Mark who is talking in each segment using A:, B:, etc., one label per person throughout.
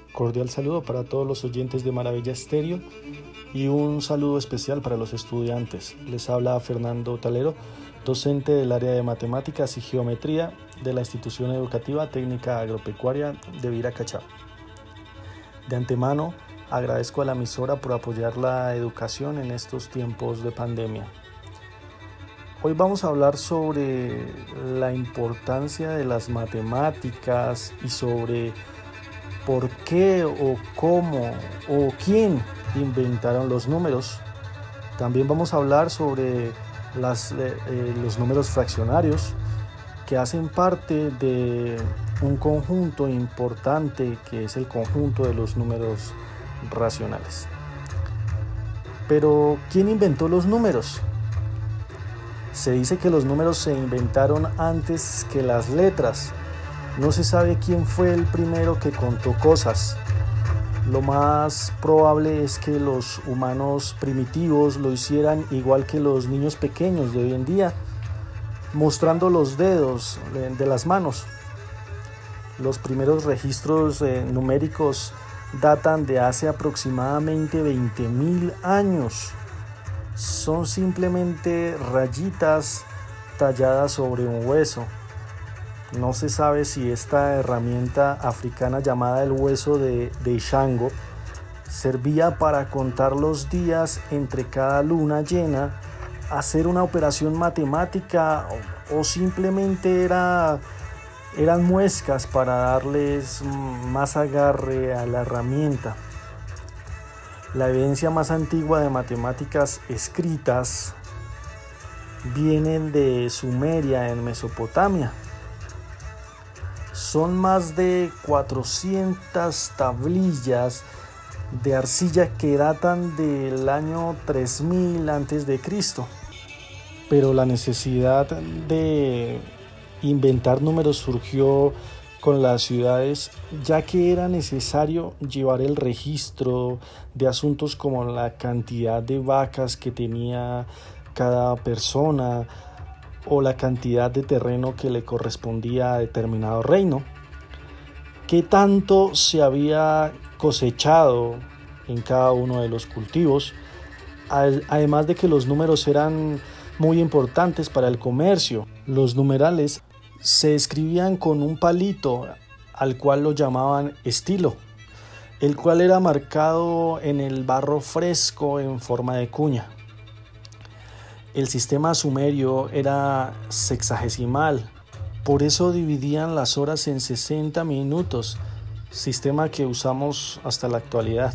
A: Cordial saludo para todos los oyentes de Maravilla Estéreo y un saludo especial para los estudiantes. Les habla Fernando Talero, docente del área de matemáticas y geometría de la institución educativa técnica agropecuaria de Viracachá. De antemano, agradezco a la emisora por apoyar la educación en estos tiempos de pandemia. Hoy vamos a hablar sobre la importancia de las matemáticas y sobre por qué o cómo o quién inventaron los números. También vamos a hablar sobre los números fraccionarios, que hacen parte de un conjunto importante que es el conjunto de los números racionales. Pero, ¿quién inventó los números? Se dice que los números se inventaron antes que las letras. No se sabe quién fue el primero que contó cosas. Lo más probable es que los humanos primitivos lo hicieran igual que los niños pequeños de hoy en día, mostrando los dedos de las manos. Los primeros registros numéricos datan de hace aproximadamente 20.000 años. Son simplemente rayitas talladas sobre un hueso. No se sabe si esta herramienta africana llamada el hueso de Ishango servía para contar los días entre cada luna llena, hacer una operación matemática o simplemente eran muescas para darles más agarre a la herramienta. La evidencia más antigua de matemáticas escritas vienen de Sumeria en Mesopotamia. Son más de 400 tablillas de arcilla que datan del año 3000 a.C. Pero la necesidad de inventar números surgió con las ciudades, ya que era necesario llevar el registro de asuntos como la cantidad de vacas que tenía cada persona o la cantidad de terreno que le correspondía a determinado reino, qué tanto se había cosechado en cada uno de los cultivos, además de que los números eran muy importantes para el comercio. Los numerales se escribían con un palito al cual lo llamaban estilo, el cual era marcado en el barro fresco en forma de cuña. El sistema sumerio era sexagesimal, por eso dividían las horas en 60 minutos, sistema que usamos hasta la actualidad.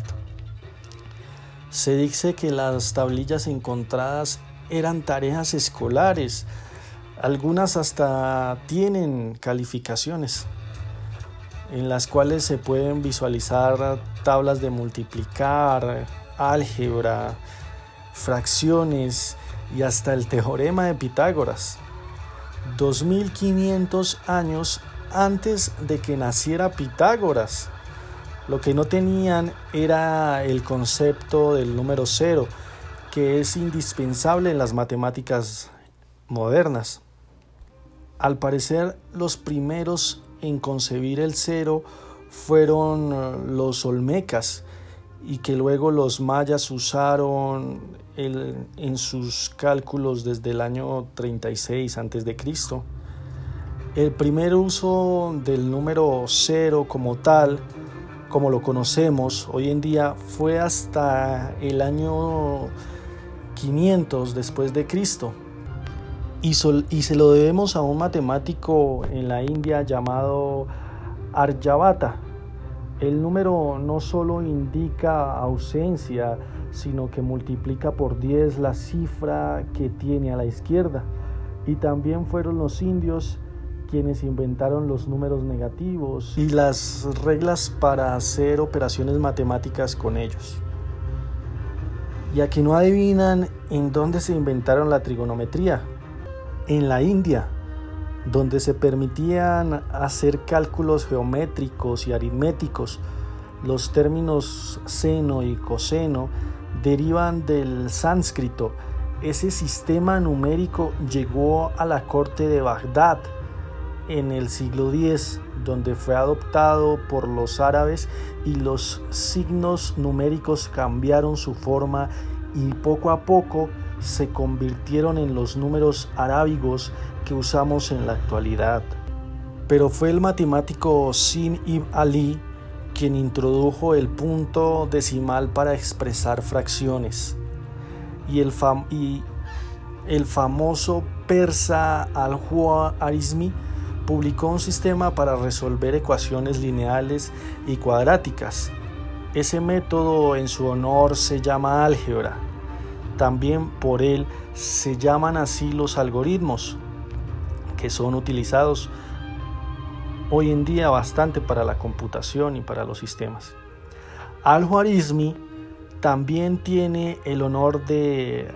A: Se dice que las tablillas encontradas eran tareas escolares, algunas hasta tienen calificaciones, en las cuales se pueden visualizar tablas de multiplicar, álgebra, fracciones y hasta el teorema de Pitágoras. 2500 años antes de que naciera Pitágoras. Lo que no tenían era el concepto del número cero, que es indispensable en las matemáticas modernas. Al parecer, los primeros en concebir el cero fueron los olmecas, y que luego los mayas usaron en sus cálculos desde el año 36 a.C. El primer uso del número cero como tal, como lo conocemos hoy en día, fue hasta el año 500 después de Cristo. Y se lo debemos a un matemático en la India llamado Aryabhata. El número no solo indica ausencia, sino que multiplica por 10 la cifra que tiene a la izquierda. Y también fueron los indios quienes inventaron los números negativos y las reglas para hacer operaciones matemáticas con ellos. Y aquí no adivinan en dónde se inventaron la trigonometría. En la India, donde se permitían hacer cálculos geométricos y aritméticos. Los términos seno y coseno derivan del sánscrito. Ese sistema numérico llegó a la corte de Bagdad en el siglo X, donde fue adoptado por los árabes y los signos numéricos cambiaron su forma y poco a poco se convirtieron en los números arábigos que usamos en la actualidad. Pero fue el matemático Sin ibn Ali quien introdujo el punto decimal para expresar fracciones, y el famoso persa Al-Khwarizmi publicó un sistema para resolver ecuaciones lineales y cuadráticas. Ese método en su honor se llama álgebra. También por él se llaman así los algoritmos, que son utilizados hoy en día bastante para la computación y para los sistemas. Al-Khwarizmi también tiene el honor de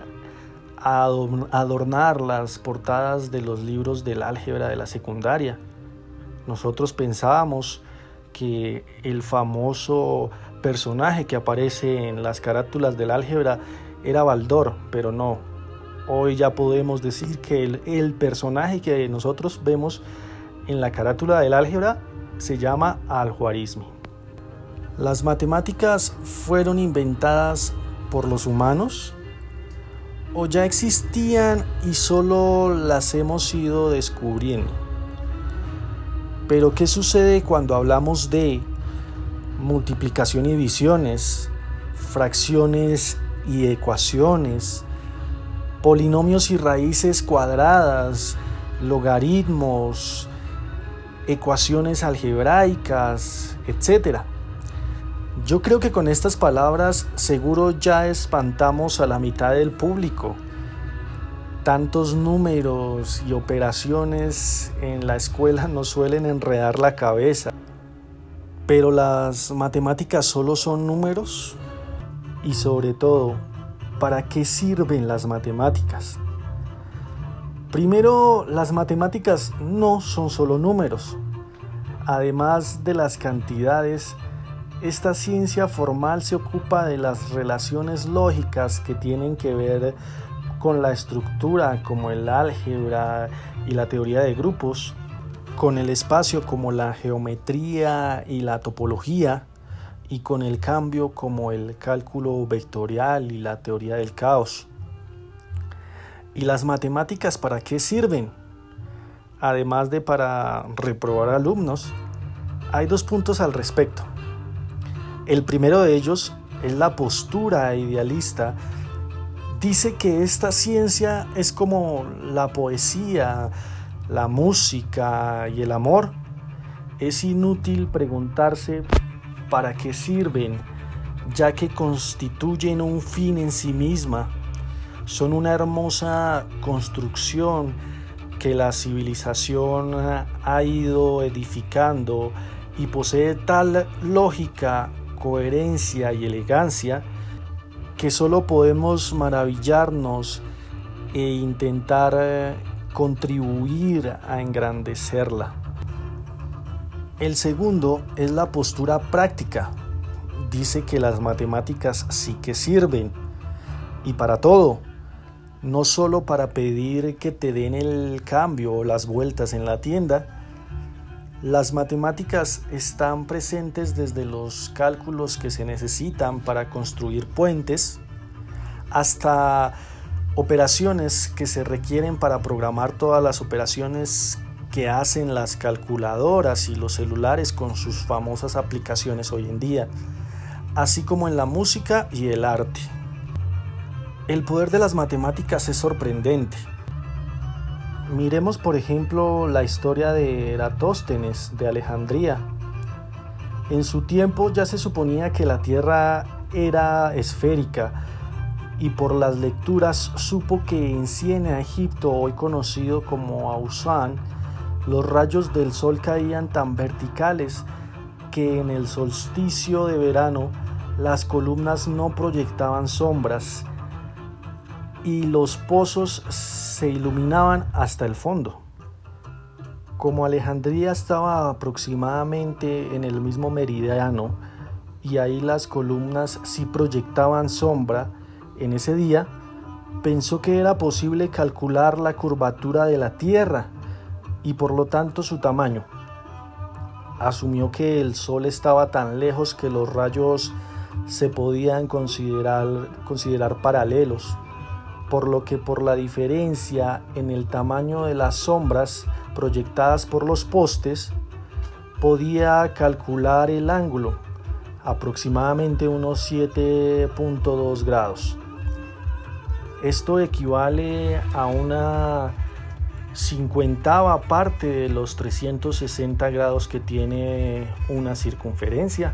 A: adornar las portadas de los libros del álgebra de la secundaria. Nosotros pensábamos que el famoso personaje que aparece en las carátulas del álgebra era Baldor, pero no. Hoy ya podemos decir que el personaje que nosotros vemos en la carátula del álgebra se llama Al-Khwarizmi. ¿Las matemáticas fueron inventadas por los humanos o ya existían y solo las hemos ido descubriendo? Pero ¿qué sucede cuando hablamos de multiplicación y divisiones, fracciones y ecuaciones, polinomios y raíces cuadradas, logaritmos, ecuaciones algebraicas, etcétera? Yo creo que con estas palabras seguro ya espantamos a la mitad del público. Tantos números y operaciones en la escuela nos suelen enredar la cabeza. ¿Pero las matemáticas solo son números? Y sobre todo, ¿para qué sirven las matemáticas? Primero, las matemáticas no son solo números. Además de las cantidades, esta ciencia formal se ocupa de las relaciones lógicas que tienen que ver con la estructura, como el álgebra y la teoría de grupos, con el espacio como la geometría y la topología, y con el cambio como el cálculo vectorial y la teoría del caos. ¿Y las matemáticas para qué sirven? Además de para reprobar alumnos, hay 2 puntos al respecto. El primero de ellos es la postura idealista. Dice que esta ciencia es como la poesía, la música y el amor. Es inútil preguntarse para qué sirven, ya que constituyen un fin en sí misma. Son una hermosa construcción que la civilización ha ido edificando y posee tal lógica, coherencia y elegancia que solo podemos maravillarnos e intentar contribuir a engrandecerla. El segundo es la postura práctica. Dice que las matemáticas sí que sirven, y para todo, no solo para pedir que te den el cambio o las vueltas en la tienda. Las matemáticas están presentes desde los cálculos que se necesitan para construir puentes hasta operaciones que se requieren para programar todas las operaciones que hacen las calculadoras y los celulares con sus famosas aplicaciones hoy en día, así como en la música y el arte. El poder de las matemáticas es sorprendente. Miremos, por ejemplo, la historia de Eratóstenes de Alejandría. En su tiempo ya se suponía que la Tierra era esférica, y por las lecturas supo que en Siena, Egipto, hoy conocido como Ausán, los rayos del sol caían tan verticales que en el solsticio de verano las columnas no proyectaban sombras y los pozos se iluminaban hasta el fondo. Como Alejandría estaba aproximadamente en el mismo meridiano y ahí las columnas sí proyectaban sombra, en ese día pensó que era posible calcular la curvatura de la Tierra, y por lo tanto su tamaño. Asumió que el Sol estaba tan lejos que los rayos se podían considerar paralelos, por lo que por la diferencia en el tamaño de las sombras proyectadas por los postes, podía calcular el ángulo, aproximadamente unos 7.2 grados. Esto equivale a una 50ª parte de los 360 grados que tiene una circunferencia.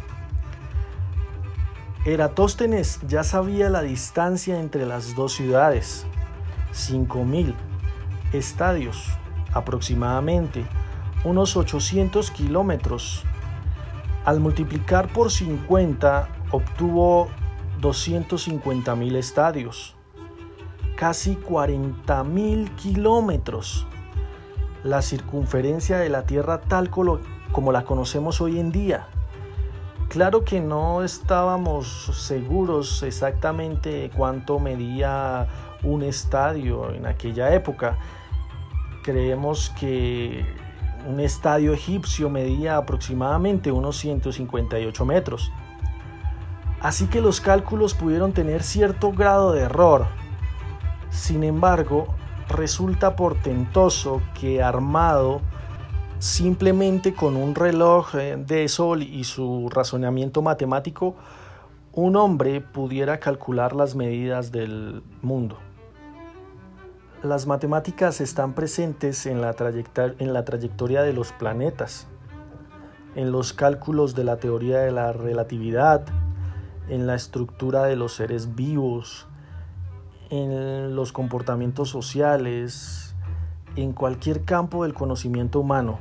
A: Eratóstenes ya sabía la distancia entre las dos ciudades, 5.000 estadios aproximadamente, unos 800 kilómetros. Al multiplicar por 50 obtuvo 250.000 estadios, casi 40.000 kilómetros. La circunferencia de la Tierra tal como la conocemos hoy en día. Claro que no estábamos seguros exactamente cuánto medía un estadio en aquella época. Creemos que un estadio egipcio medía aproximadamente unos 158 metros. Así que los cálculos pudieron tener cierto grado de error. Sin embargo, resulta portentoso que armado simplemente con un reloj de sol y su razonamiento matemático, un hombre pudiera calcular las medidas del mundo. Las matemáticas están presentes en la trayectoria de los planetas, en los cálculos de la teoría de la relatividad, en la estructura de los seres vivos, en los comportamientos sociales, en cualquier campo del conocimiento humano.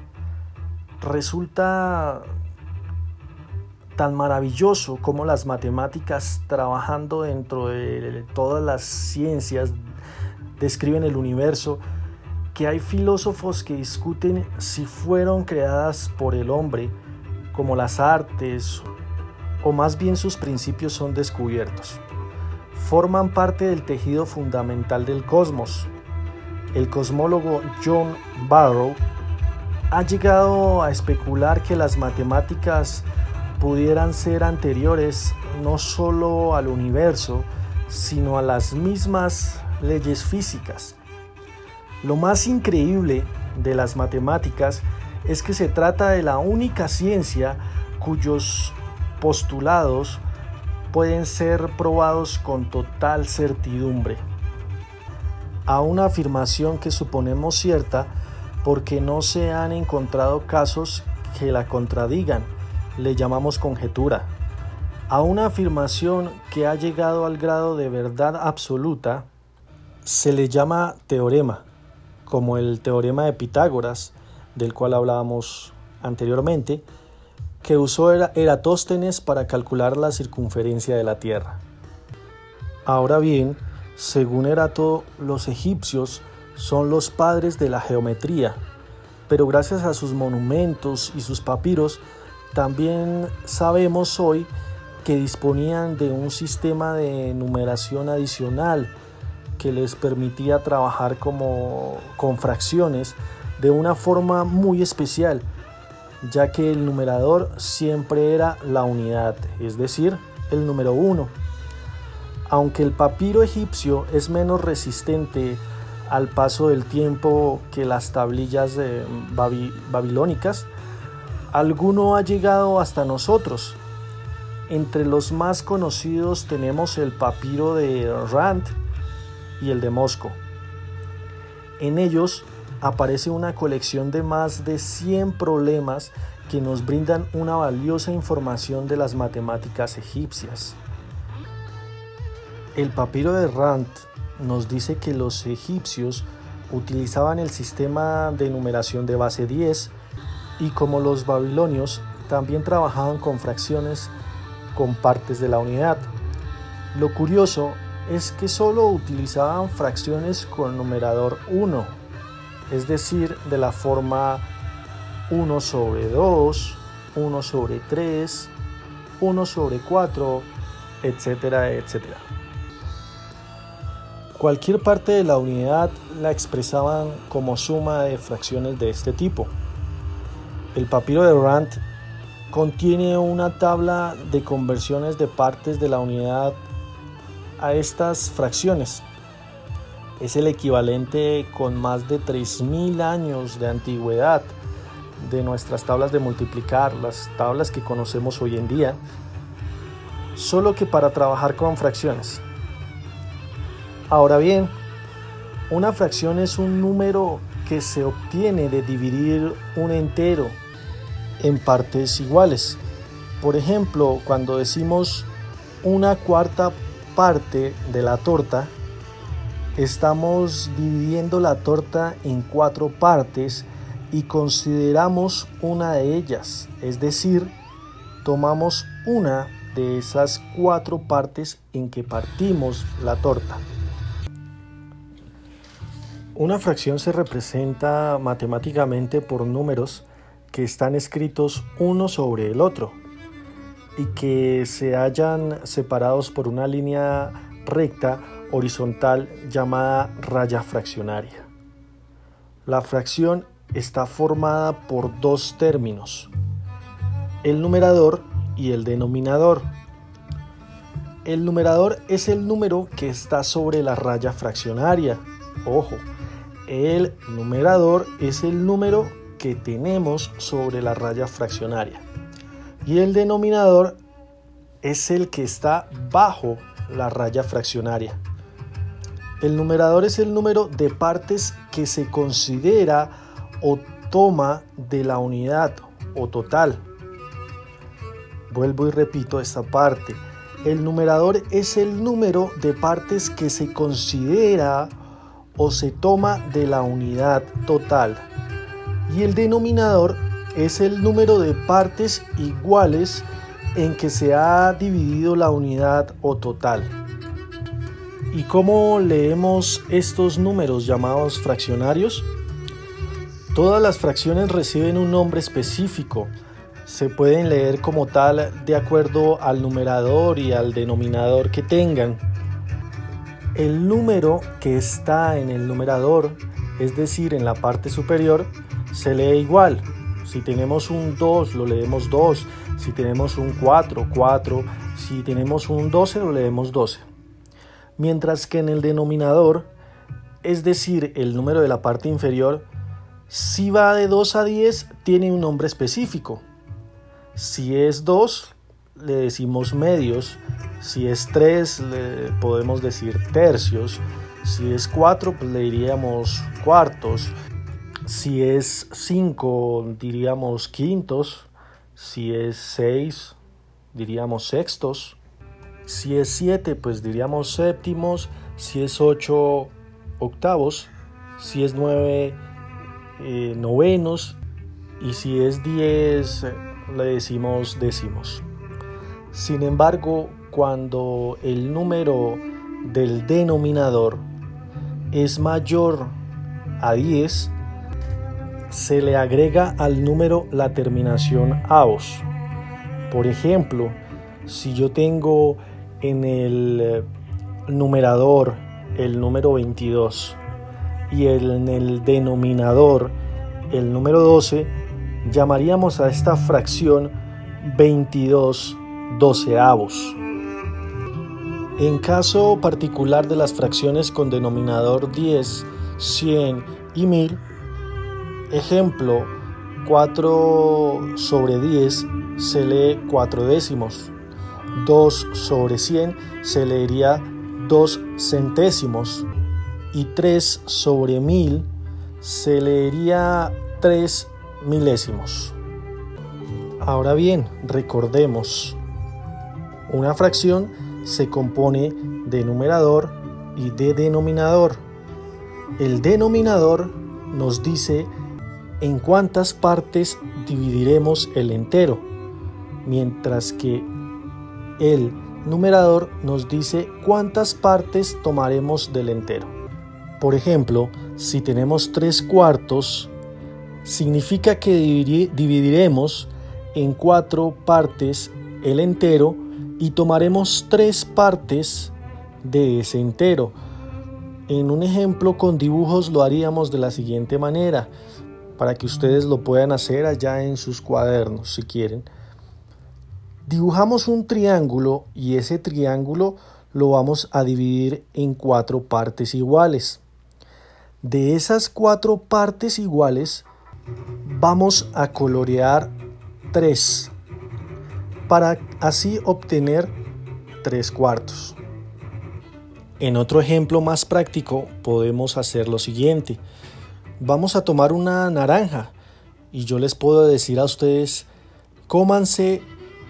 A: Resulta tan maravilloso como las matemáticas, trabajando dentro de todas las ciencias, describen el universo, que hay filósofos que discuten si fueron creadas por el hombre, como las artes, o más bien sus principios son descubiertos. Forman parte del tejido fundamental del cosmos. El cosmólogo John Barrow ha llegado a especular que las matemáticas pudieran ser anteriores no solo al universo, sino a las mismas leyes físicas. Lo más increíble de las matemáticas es que se trata de la única ciencia cuyos postulados pueden ser probados con total certidumbre. A una afirmación que suponemos cierta porque no se han encontrado casos que la contradigan, le llamamos conjetura. A una afirmación que ha llegado al grado de verdad absoluta, se le llama teorema, como el teorema de Pitágoras, del cual hablábamos anteriormente, que usó Eratóstenes para calcular la circunferencia de la Tierra. Ahora bien, según Erato, los egipcios son los padres de la geometría, pero gracias a sus monumentos y sus papiros, también sabemos hoy que disponían de un sistema de numeración adicional que les permitía trabajar con fracciones de una forma muy especial, ya que el numerador siempre era la unidad, es decir, el número 1. Aunque el papiro egipcio es menos resistente al paso del tiempo que las tablillas babilónicas, alguno ha llegado hasta nosotros. Entre los más conocidos tenemos el papiro de Rand y el de Moscú. En ellos aparece una colección de más de 100 problemas que nos brindan una valiosa información de las matemáticas egipcias. El papiro de Rand nos dice que los egipcios utilizaban el sistema de numeración de base 10 y como los babilonios también trabajaban con fracciones con partes de la unidad. Lo curioso es que solo utilizaban fracciones con numerador 1, es decir, de la forma 1 sobre 2, 1 sobre 3, 1 sobre 4, etcétera, etcétera. Cualquier parte de la unidad la expresaban como suma de fracciones de este tipo. El papiro de Rand contiene una tabla de conversiones de partes de la unidad a estas fracciones. Es el equivalente con más de 3.000 años de antigüedad de nuestras tablas de multiplicar, las tablas que conocemos hoy en día, solo que para trabajar con fracciones. Ahora bien, una fracción es un número que se obtiene de dividir un entero en partes iguales. Por ejemplo, cuando decimos una cuarta parte de la torta, estamos dividiendo la torta en 4 partes y consideramos una de ellas, es decir, tomamos una de esas 4 partes en que partimos la torta. Una fracción se representa matemáticamente por números que están escritos uno sobre el otro y que se hallan separados por una línea recta horizontal llamada raya fraccionaria. La fracción está formada por 2 términos, el numerador y el denominador. El numerador es el número que está sobre la raya fraccionaria. Ojo, el numerador es el número que tenemos sobre la raya fraccionaria. Y el denominador es el que está bajo la raya fraccionaria. El numerador es el número de partes que se considera o toma de la unidad o total. Vuelvo y repito esta parte. El numerador es el número de partes que se considera o se toma de la unidad total. Y el denominador es el número de partes iguales en que se ha dividido la unidad o total. ¿Y cómo leemos estos números llamados fraccionarios? Todas las fracciones reciben un nombre específico. Se pueden leer como tal de acuerdo al numerador y al denominador que tengan. El número que está en el numerador, es decir, en la parte superior, se lee igual. Si tenemos un 2, lo leemos 2. Si tenemos un 4, 4. Si tenemos un 12, lo leemos 12. Mientras que en el denominador, es decir, el número de la parte inferior, si va de 2 a 10, tiene un nombre específico. Si es 2, le decimos medios. Si es 3, le podemos decir tercios. Si es 4, pues le diríamos cuartos. Si es 5, diríamos quintos. Si es 6, diríamos sextos. Si es 7, pues diríamos séptimos. Si es 8, octavos. Si es 9, novenos. Y si es 10, le decimos décimos. Sin embargo, cuando el número del denominador es mayor a 10, se le agrega al número la terminación avos. Por ejemplo, si yo tengo en el numerador el número 22 y en el denominador el número 12, llamaríamos a esta fracción 22 doceavos. En caso particular de las fracciones con denominador 10, 100 y 1000, ejemplo, 4 sobre 10 se lee 4 décimos, 2 sobre 100 se leería 2 centésimos y 3 sobre 1000 se leería 3 milésimos. Ahora bien, recordemos, una fracción se compone de numerador y de denominador. El denominador nos dice en cuántas partes dividiremos el entero, mientras que el numerador nos dice cuántas partes tomaremos del entero. Por ejemplo, si tenemos 3 cuartos, significa que dividiremos en 4 partes el entero y tomaremos 3 partes de ese entero. En un ejemplo con dibujos lo haríamos de la siguiente manera, para que ustedes lo puedan hacer allá en sus cuadernos si quieren. Dibujamos un triángulo y ese triángulo lo vamos a dividir en 4 partes iguales. De esas 4 partes iguales vamos a colorear 3 para así obtener 3/4. En otro ejemplo más práctico podemos hacer lo siguiente. Vamos a tomar una naranja y yo les puedo decir a ustedes, cómanse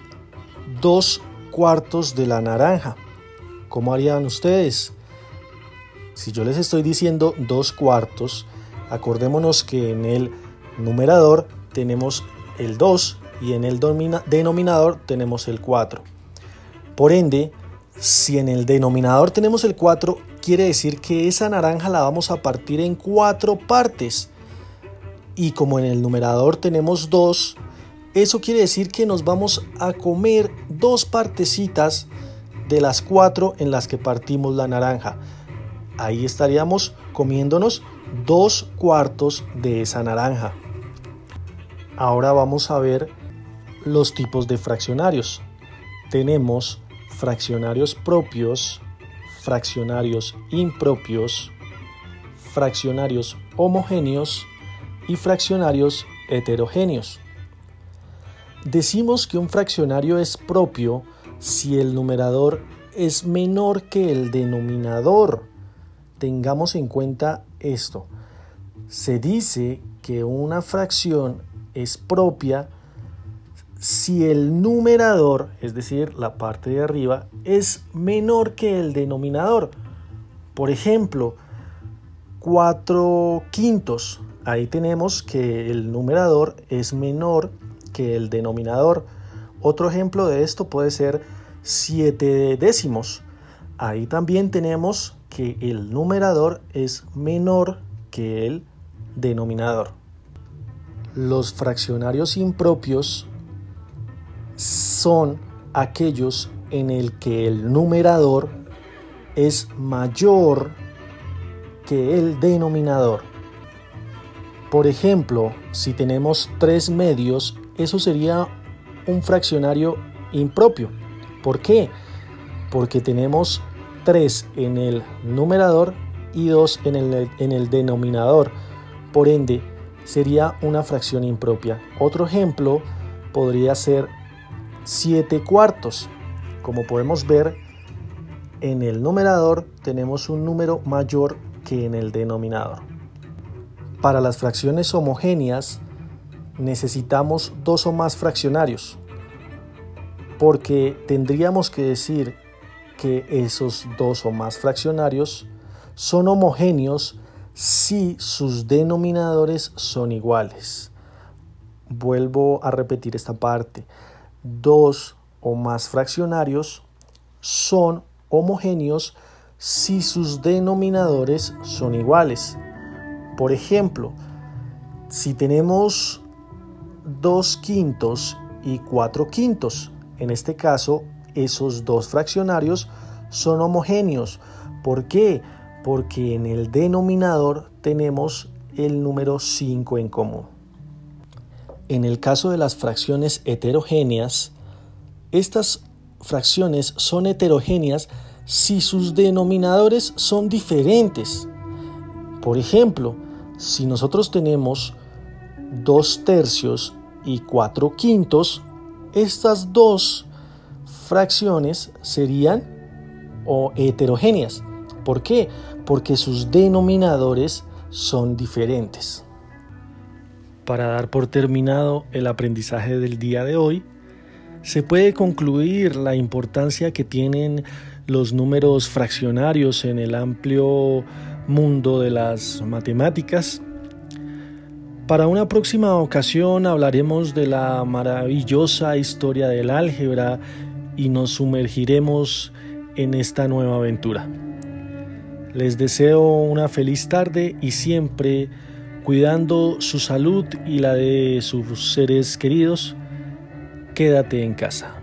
A: 2/4 de la naranja. ¿Cómo harían ustedes? Si yo les estoy diciendo 2/4, acordémonos que en el numerador tenemos el 2 y en el denominador tenemos el 4. Por ende, si en el denominador tenemos el 4, quiere decir que esa naranja la vamos a partir en 4 partes. Y como en el numerador tenemos 2, eso quiere decir que nos vamos a comer 2 partecitas de las 4 en las que partimos la naranja. Ahí estaríamos comiéndonos 2/4 de esa naranja. Ahora vamos a ver los tipos de fraccionarios. Tenemos fraccionarios propios, fraccionarios impropios, fraccionarios homogéneos y fraccionarios heterogéneos. Decimos que un fraccionario es propio si el numerador es menor que el denominador. Tengamos en cuenta esto. Se dice que una fracción es propia si el numerador, es decir, la parte de arriba, es menor que el denominador. Por ejemplo, 4/5. Ahí tenemos que el numerador es menor que el denominador. Otro ejemplo de esto puede ser 7/10. Ahí también tenemos que el numerador es menor que el denominador. Los fraccionarios impropios son aquellos en el que el numerador es mayor que el denominador. Por ejemplo, si tenemos 3/2, eso sería un fraccionario impropio. ¿Por qué? Porque tenemos 3 en el numerador y 2 en el denominador. Por ende, sería una fracción impropia. Otro ejemplo podría ser 7/4. Como podemos ver, en el numerador tenemos un número mayor que en el denominador. Para las fracciones homogéneas necesitamos 2 o más fraccionarios, porque tendríamos que decir que esos 2 o más fraccionarios son homogéneos si sus denominadores son iguales. Vuelvo a repetir esta parte. 2 o más fraccionarios son homogéneos si sus denominadores son iguales. Por ejemplo, si tenemos 2/5 y 4/5, en este caso, esos 2 fraccionarios son homogéneos. ¿Por qué? Porque en el denominador tenemos el número 5 en común. En el caso de las fracciones heterogéneas, estas fracciones son heterogéneas si sus denominadores son diferentes. Por ejemplo, si nosotros tenemos 2/3 y 4/5, estas 2 fracciones serían heterogéneas. ¿Por qué? Porque sus denominadores son diferentes. Para dar por terminado el aprendizaje del día de hoy, se puede concluir la importancia que tienen los números fraccionarios en el amplio mundo de las matemáticas. Para una próxima ocasión hablaremos de la maravillosa historia del álgebra y nos sumergiremos en esta nueva aventura. Les deseo una feliz tarde y siempre cuidando su salud y la de sus seres queridos, quédate en casa.